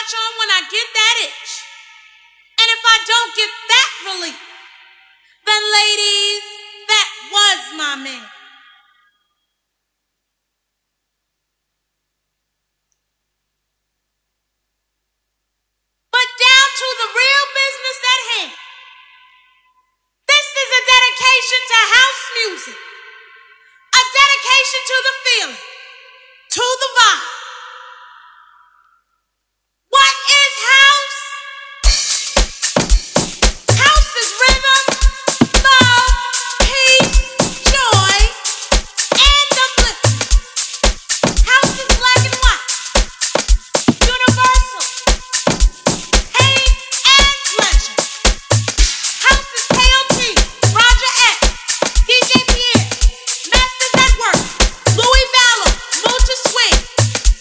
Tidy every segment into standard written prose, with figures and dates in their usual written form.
scratch on when I get that itch. And if I don't get that relief, then ladies, that was my man. But down to the real business at hand. This is a dedication to house music. A dedication to the feeling, to the vibe. What is house? House is rhythm, love, peace, joy, and upliftment. House is black and white, universal, pain and pleasure. House is KOT, Roger X, DJ Pierre, Masters at Work, Louis Vallow, Mocha Swing,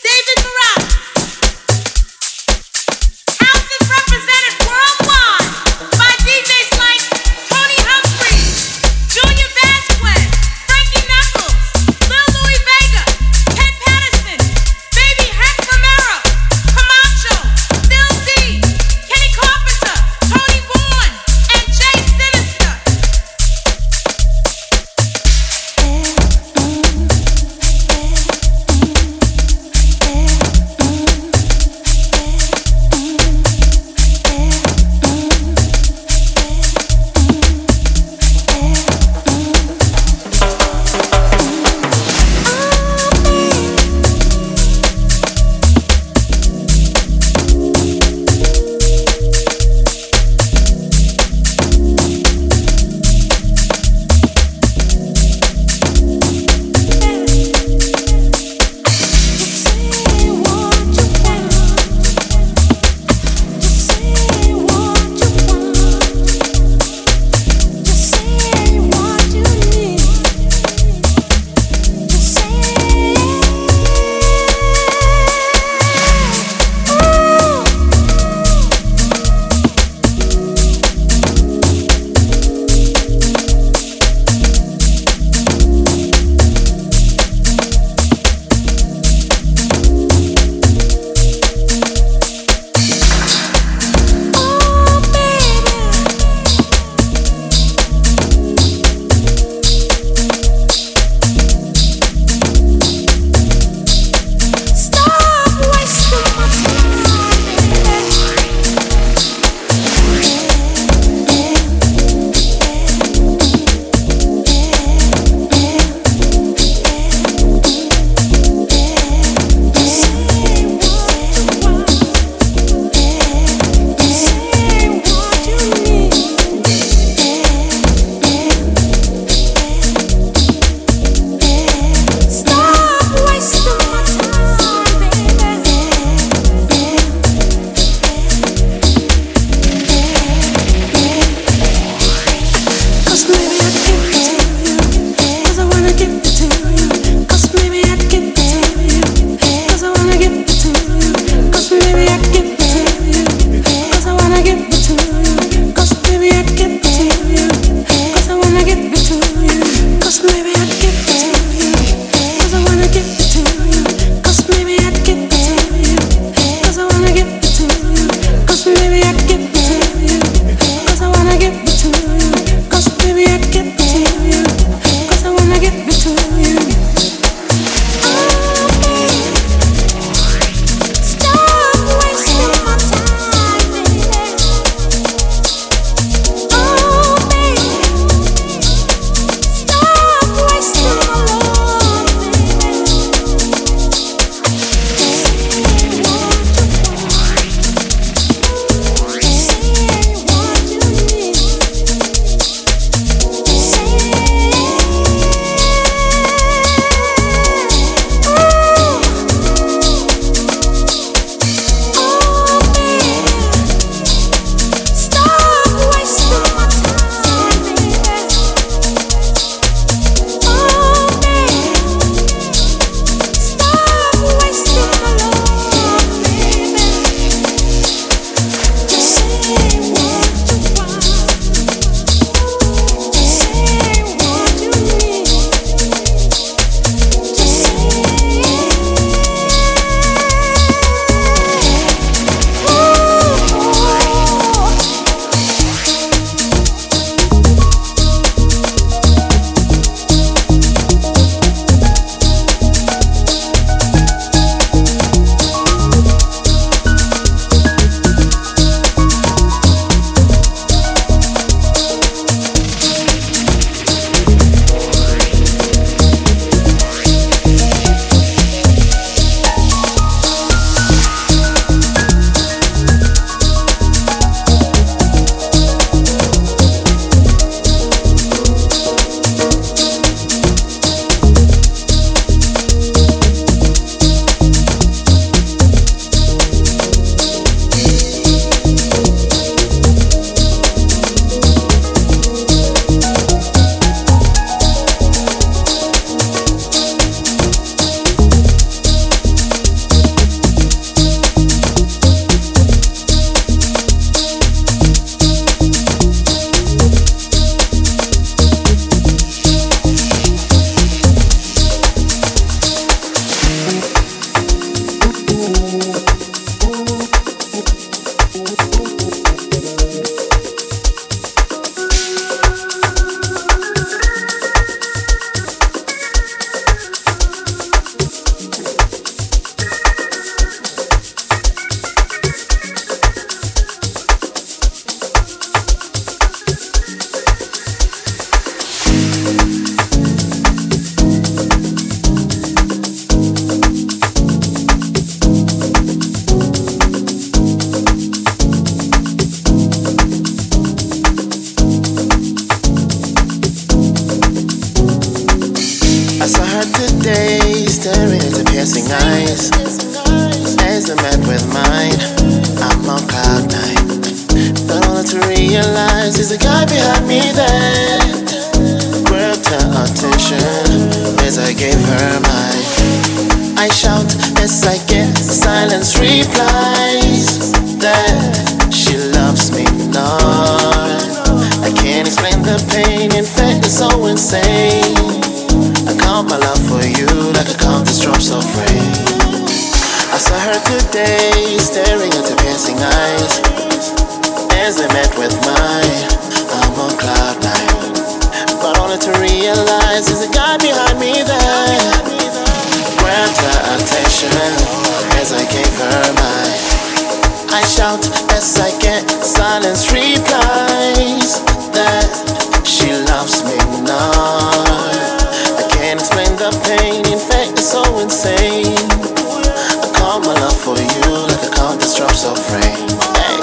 I saw her today, staring into piercing eyes. As they met with mine, I'm on cloud nine. But only to realize there's a guy behind me that grabbed her attention as I gave her mine. I shout as I get silence replies that she loves me not. I can't explain the pain, in fact it's so insane. I count my love for you like I count the drops of rain. I saw her today, staring into piercing eyes. As they met with mine, I'm on cloud nine. But only to realize there's a guy behind me that grabbed her attention as I gave her mine. I shout as I get silence replies that she loves me not. I can't explain the pain, in fact it's so insane. I count my love for you like I count the drops of rain. Hey.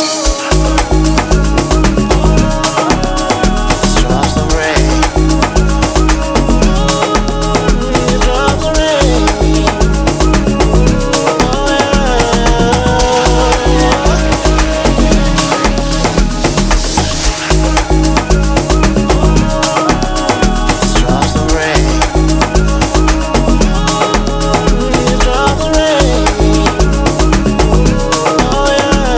Drops of rain. Drops of rain. Oh, drops of rain. Drops of rain. Oh,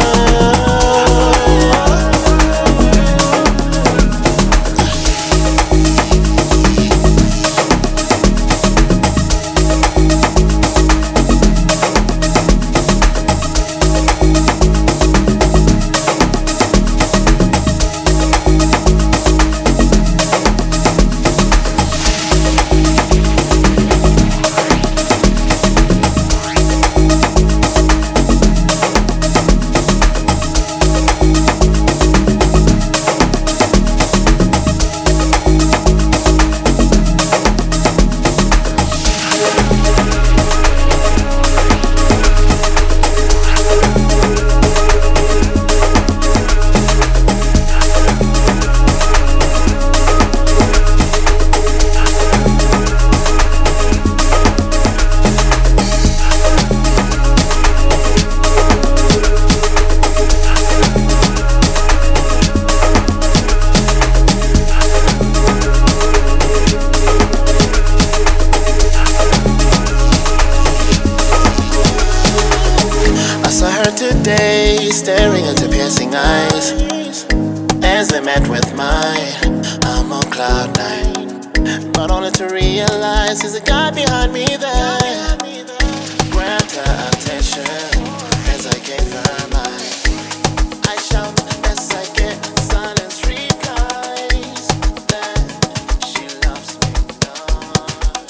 today, staring into piercing eyes. As they met with mine, I'm on cloud nine. But only to realize there's a guy behind me that grabbed her attention as I gave her mine. I shout as I get silence replies that she loves me not.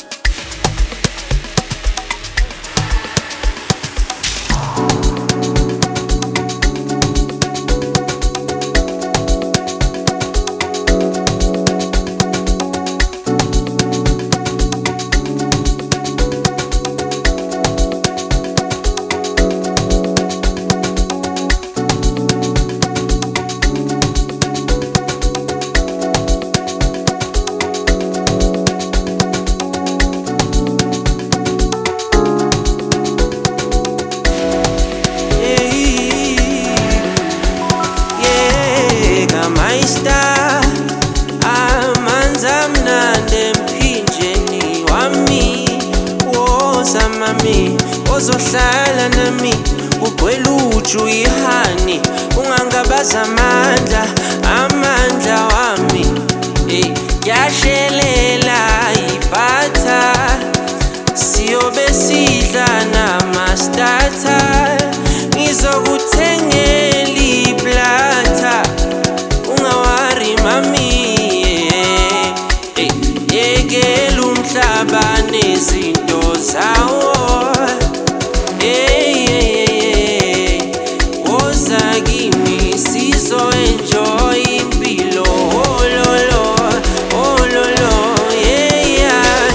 Ozohlala nami ugwela uju ihani ungangabaza amandla wami yashelela ibhatha siyobe sidla namastata ngizokuthengela iplata ungawari mami yekela umhlaba nezinto zawo. Enjoy impilo, oh lo lo, yeah.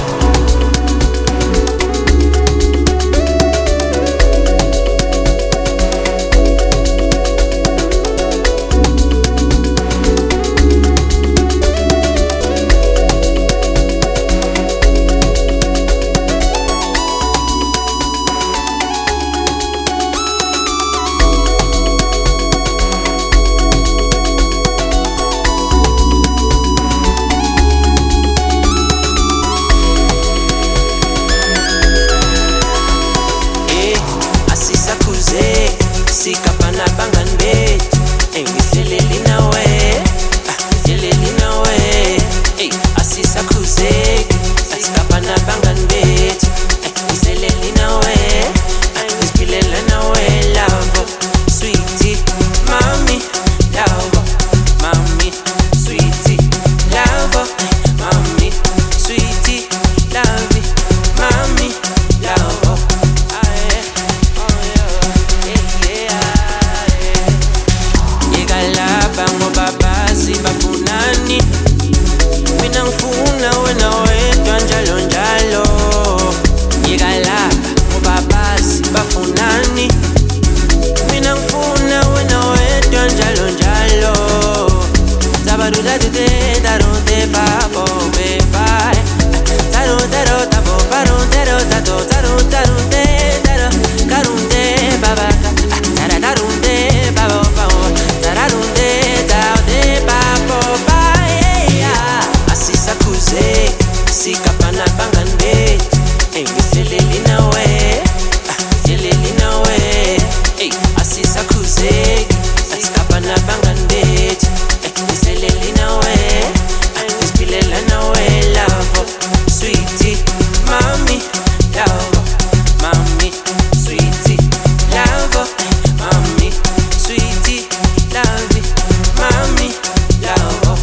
nabangane ngiseleli nawe ngiseleli nawe asisakhuzeki asikapa nabangane ngiseleli nawe ngisipilela nawe love sweetie mami love mami sweetie love mami sweetie love mami love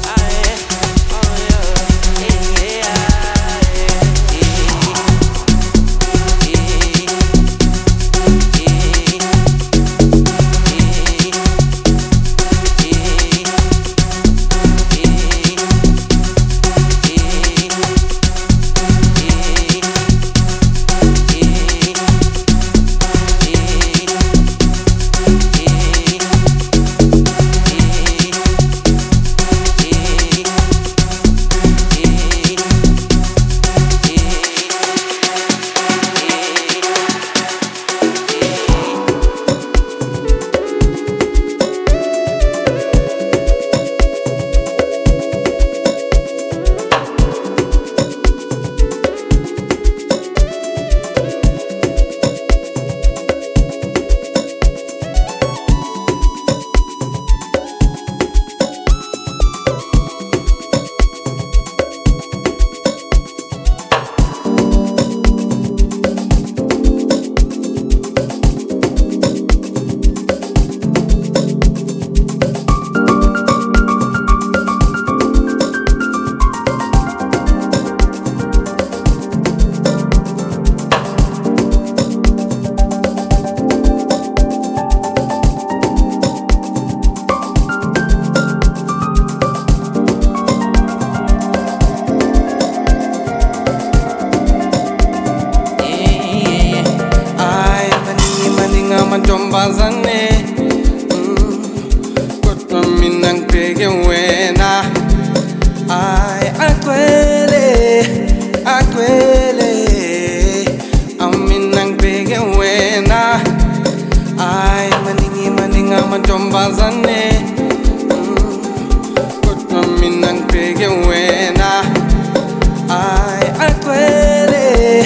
mantombazane kodwa mina ngibheke wena ay agwele amina ngibheke wena ay maningi amantombazane kodwa mina ngibheke wena ay agwele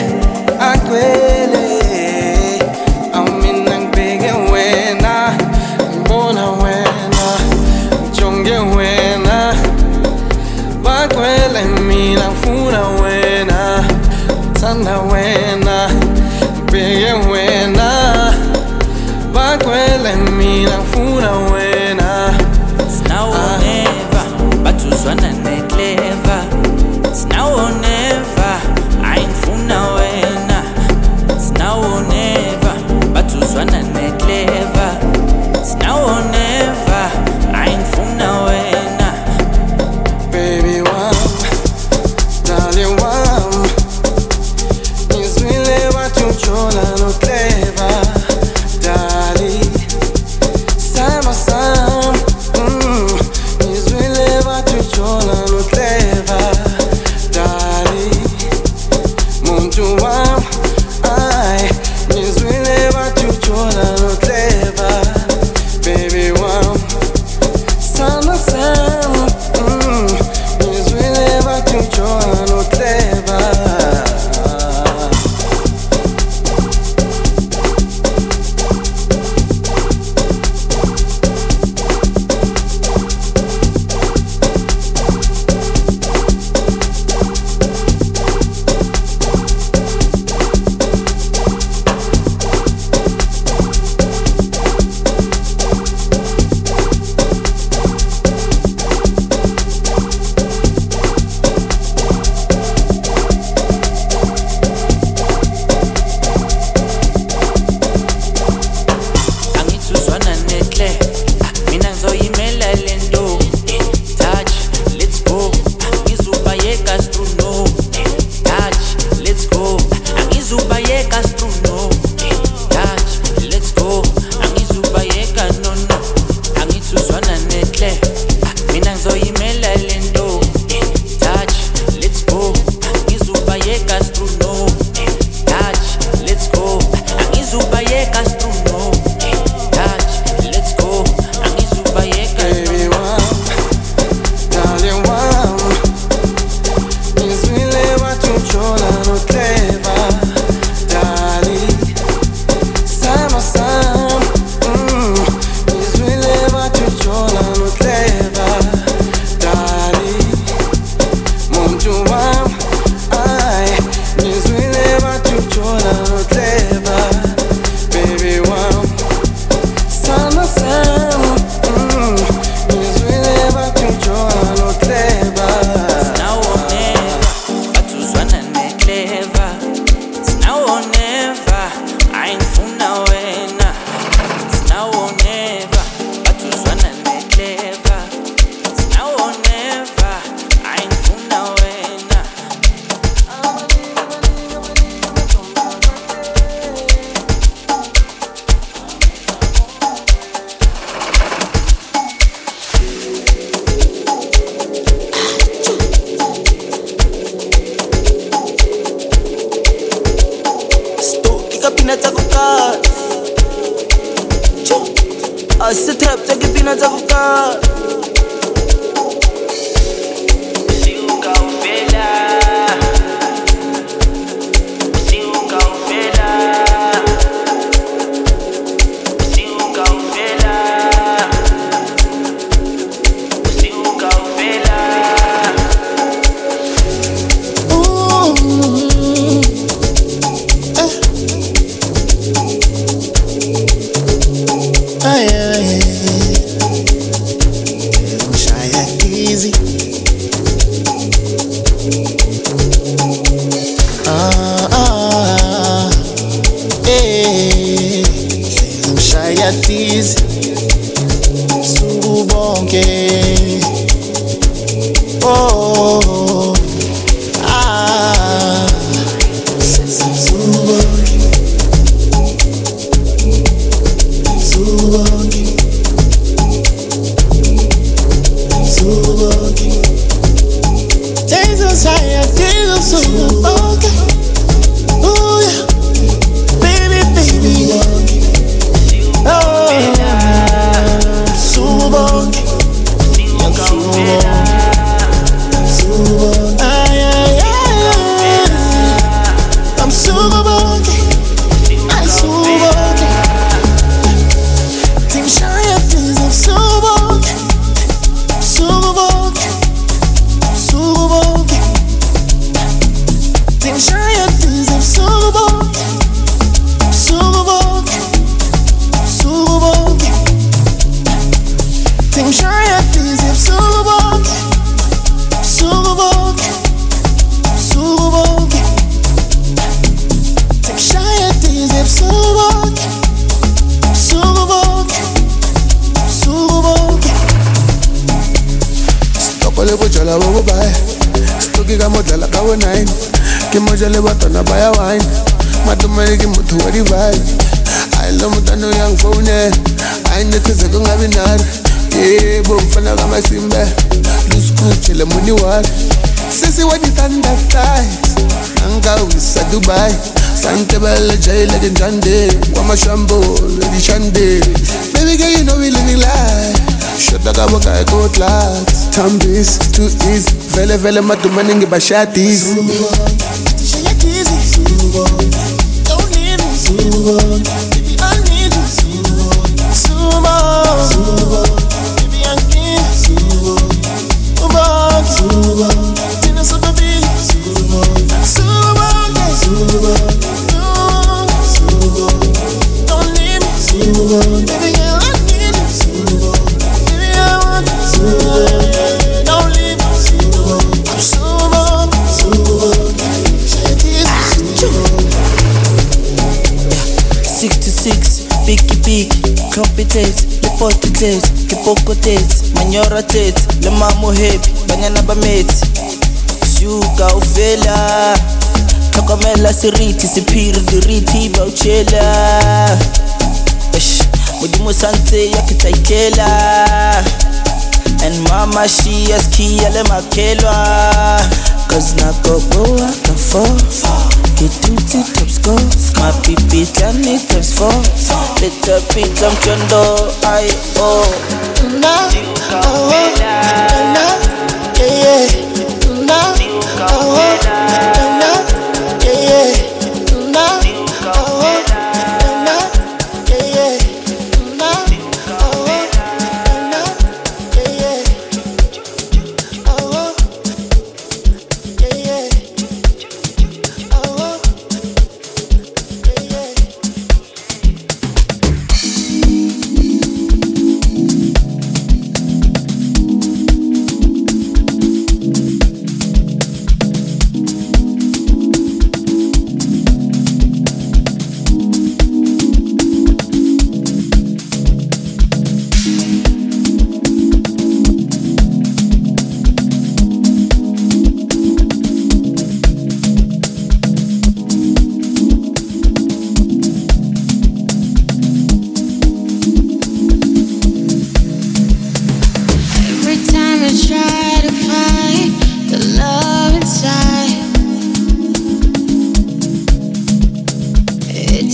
mina funa wena thanda wena bege wena bakwele mina funa wena It's now or never batuzwana neclever It's now or never ayinfuna wena It's now or never batuzwana neclever It's now or never ayinfuna wena baby darling, is really what you chola no clever, darling. Sam, is really what you chola no clever, darling. Muntu I is really what you chola no clever, baby Sam, is really what you chola no clever. ayingifuna wena. It's now or never, bathi uzwana neclever. It's now or never, ayingifuna wena. Peanuts a cookar. I sit up, take a peanuts a cookar. Dubai, Santa Bella J like in Jande, Wamashambo, Lady Shande. Baby girl, you know we living life. Shut the gabo guy go class. Tambis, too easy. Vele vele matu maningi bashatis. Don't leave me. Baby, I need you. Sumo. Baby, I'm here. Sumo. Tina super big. Sumo. Don't leave me. Baby, girl, I need you. Baby, I want you. Don't leave me. I'm Sumo. Six to six, picky picky, competence, le potitets, le pocotets, manyora tets, le mamo happy, banyana bamets, suka ufela, tokamela siriti, sipiri diriti, bauchela, mudimu sante ya kitaikela, and mama she has kia le makelwa, cause nako boa kafo. Get 2 tips go, my pipi tani tips 4. Little bit I'm chondo, I oh. Na, oh, na, yeah, na, oh, na, yeah.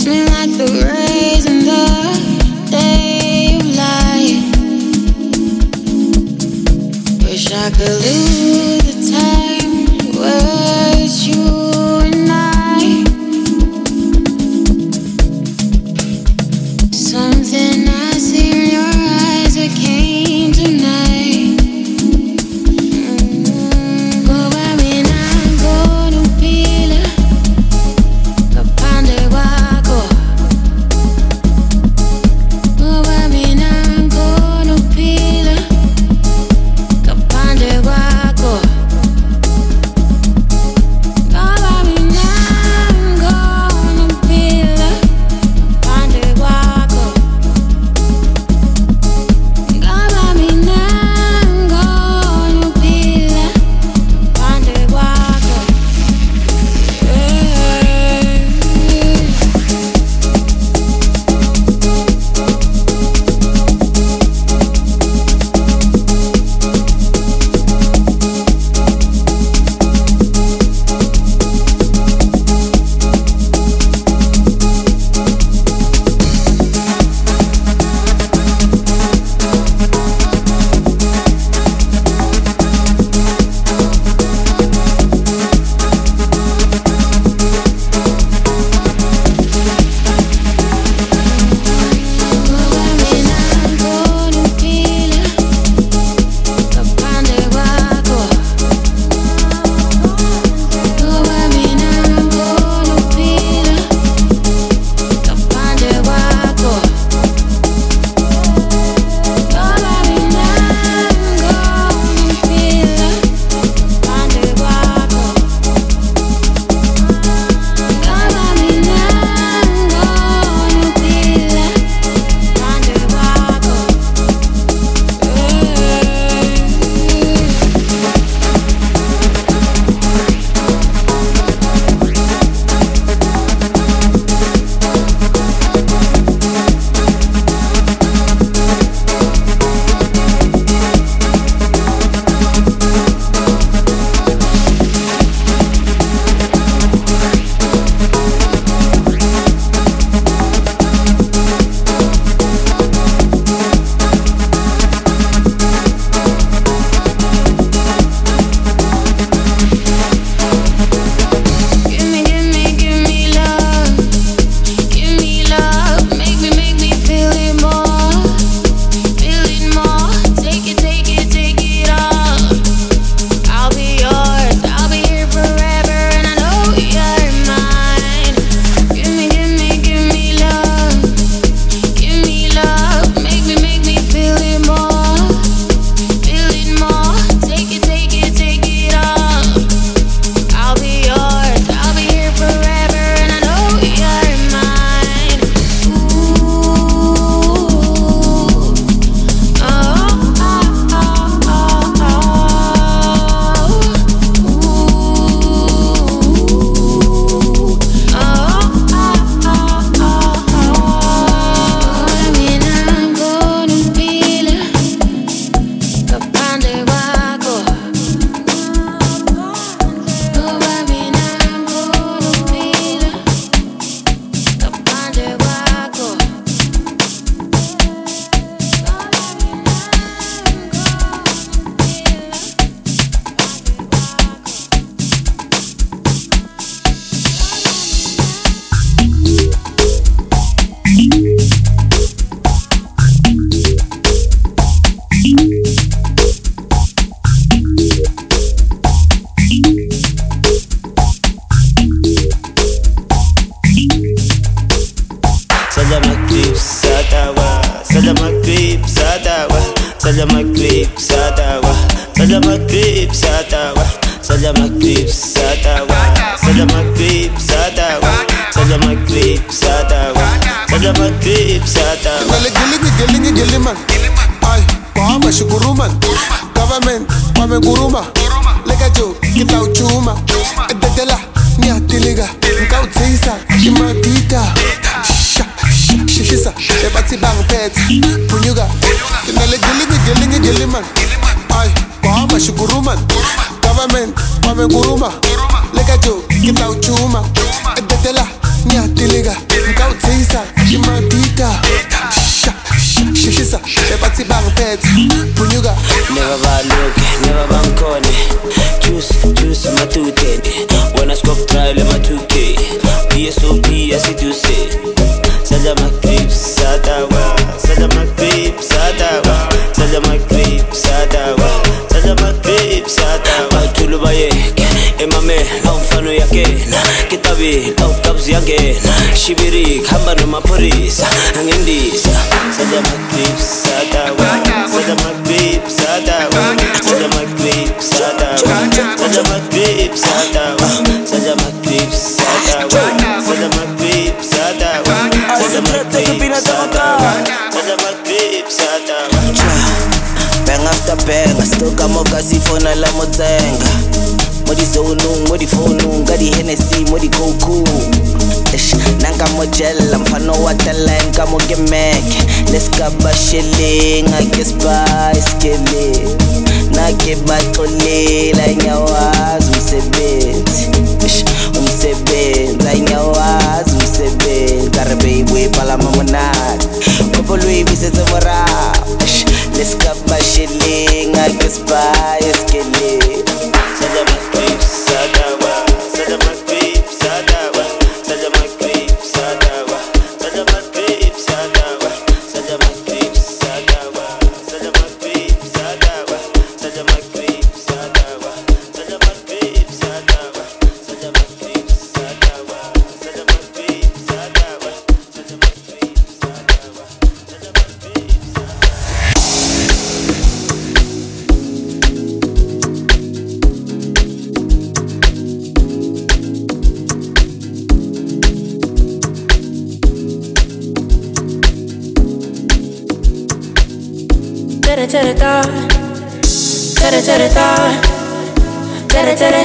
Swim like the rays in the day of light. Wish I could lose the time where it's you and I. Something I see in your eyes that came tonight. Government, wame guruma, lega jo, kita uchuma, edetela, ni atiliga, nkau tisa, imatita, shisa, ebati bang pet, punyuga, kinale gilingi man, ay, wame shukuruman, government, wame guruma, lega jo, kita uchuma, edetela, ni atiliga, nkau never look, never bankone. Juice matute. When I scope trial in my 2K. PSOP as it do say. Saja my creeps, sadawa. Saja my creeps, sadawa. Saja my creeps, sadawa. Saja my creeps, sadawa. Tulubaye, emame, awfano yake. Kitabi, awkabzi yake. Shibiri, hamba no mapolisa. Angindisa. Saja my creeps, sadawa. Saja my creeps, sadawa. Saja my creeps, sadawa. Saja my creeps, sadawa. Saja my creeps, sadawa. Saja my creeps, sadawa. Bang after bang, I still got more gassy for na la motenga. Modi zonu, modi phone, got the Hennessy, modi coco. Nanga mojella, mfano watala, nka moge mek. Let's go shilling, I guess by skele. Nake batole, la nyawaz, umsebent, la nyawaz, umsebent. Garbe we pala mamonat, kopo lui bisete mora. Let's go shilling, I guess by skele. Saja my creeps, sadawa. Saja my creeps, sadawa. Saja my creeps, sadawa. Saja my creeps, sadawa. Saja my creeps, sadawa. Saja my creeps, sadawa. Saja my creeps, sadawa. Saja my creeps, sadawa. Saja my creeps, sadawa. Saja my creeps, sadawa. Saja my creeps, sadawa. Saja my creeps, Tere.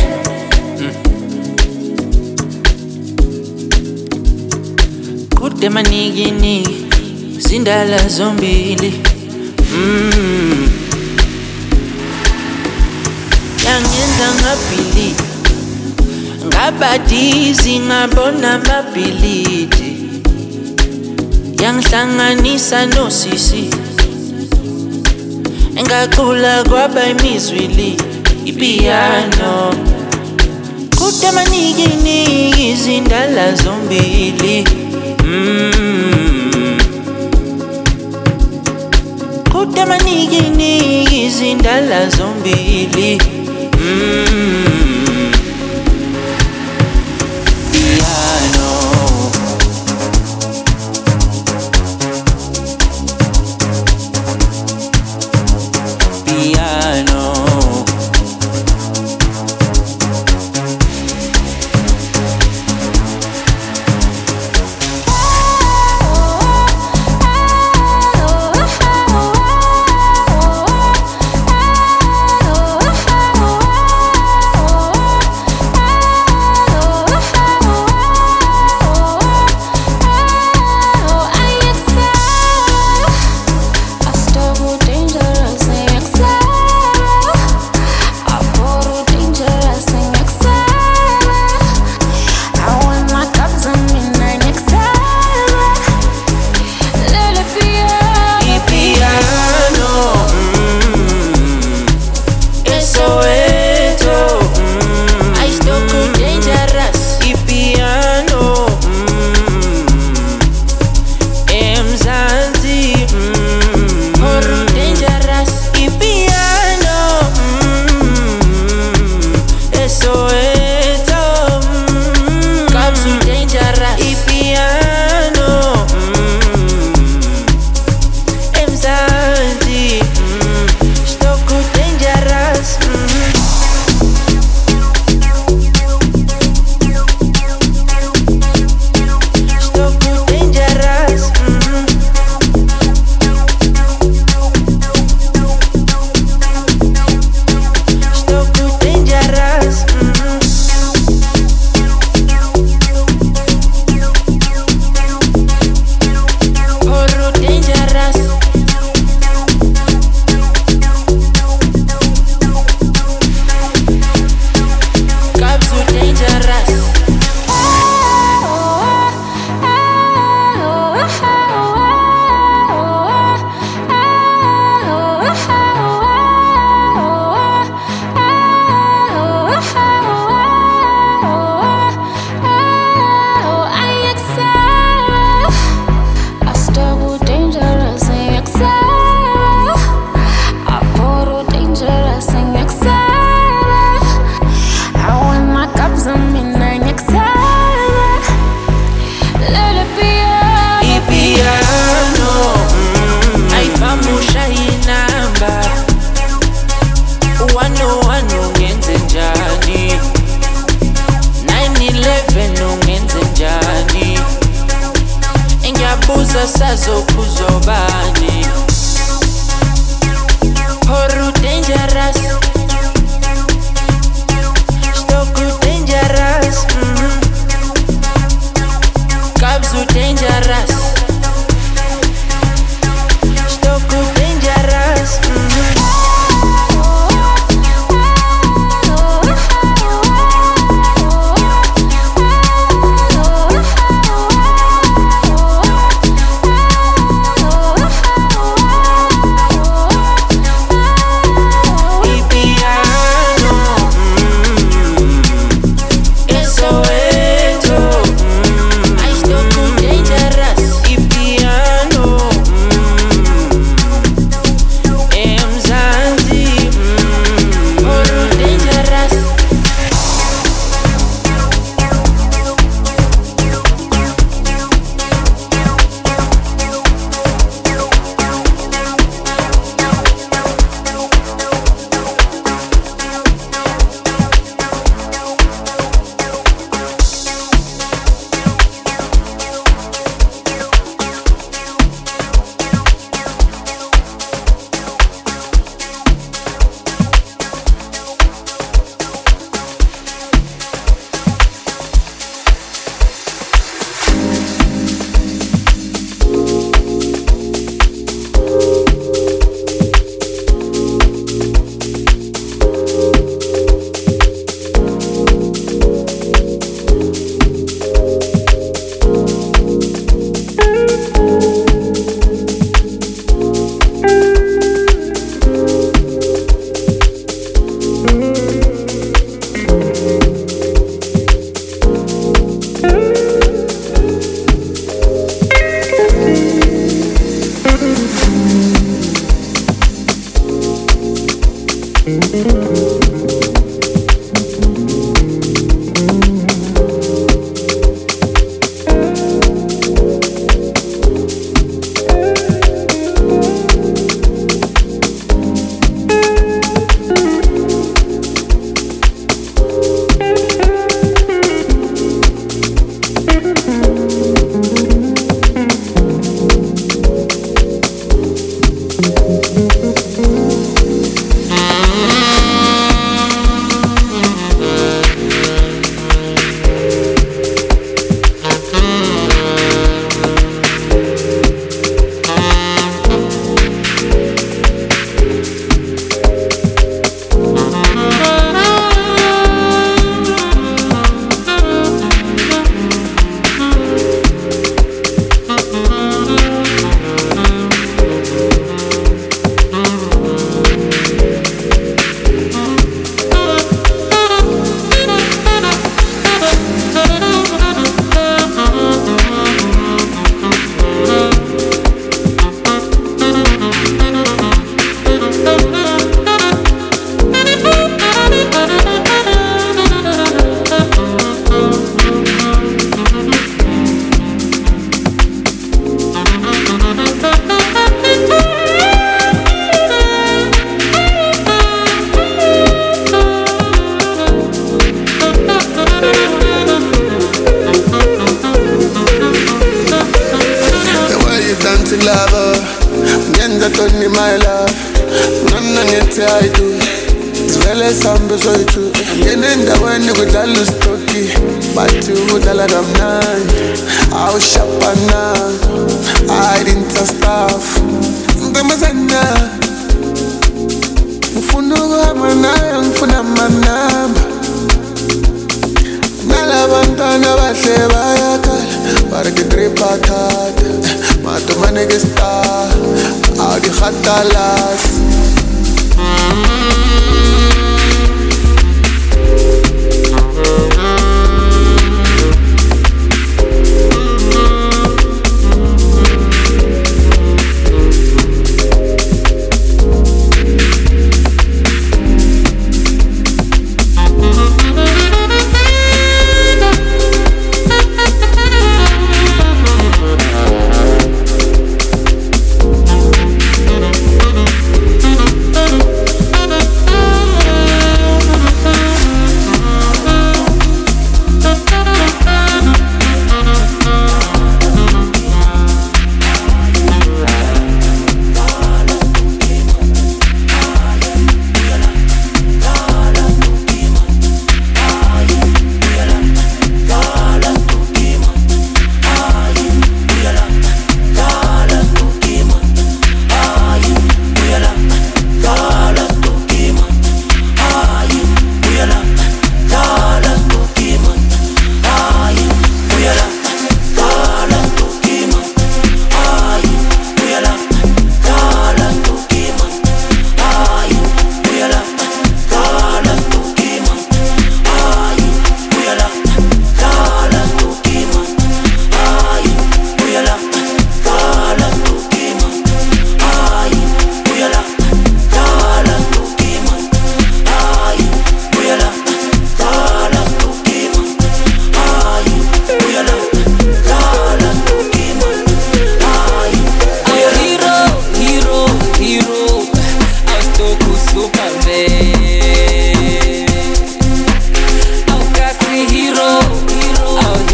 Kude manigini zindala zombili yangenza ngabhili ngabadizi ngabona mabhilidi yangihlanganisa nosisi engaqula kwaba imizwili ipiano kude manigini izindala zombili kude manigini izindala zombili piano sazokuzobani Horu dangerous Stoku dangerous Kabzu dangerous Stoku dangerous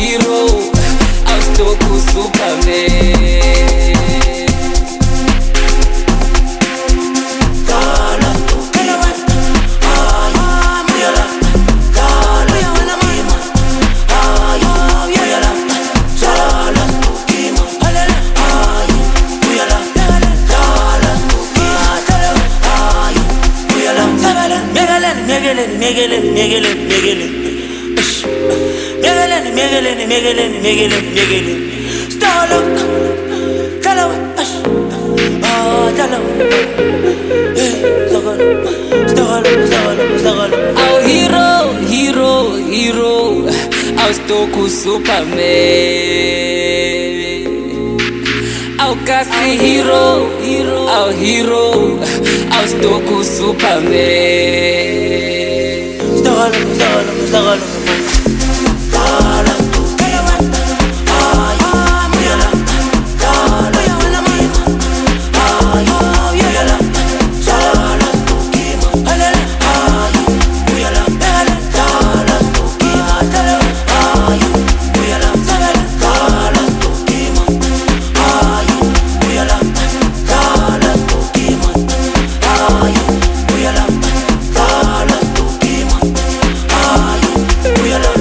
hero, awustoku Superman. Our hero, awustoku Superman. Our kasi hero, our hero, awustoku Superman. We are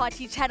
Party Channel.